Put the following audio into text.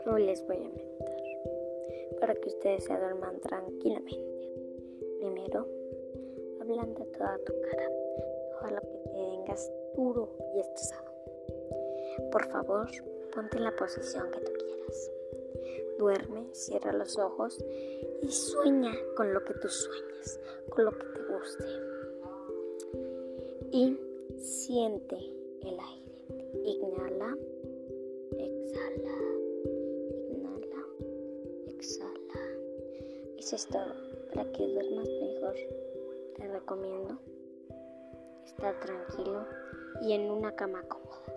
Hoy les voy a meditar para que ustedes se duerman tranquilamente. Primero, ablanda toda tu cara, todo lo que te tengas duro y estresado. Por favor, ponte en la posición que tú quieras. Duerme, cierra los ojos y sueña con lo que tú sueñes, con lo que te guste. Y siente el aire. Inhala, exhala, inhala, exhala. Eso es todo. Para que duermas mejor, te recomiendo estar tranquilo y en una cama cómoda.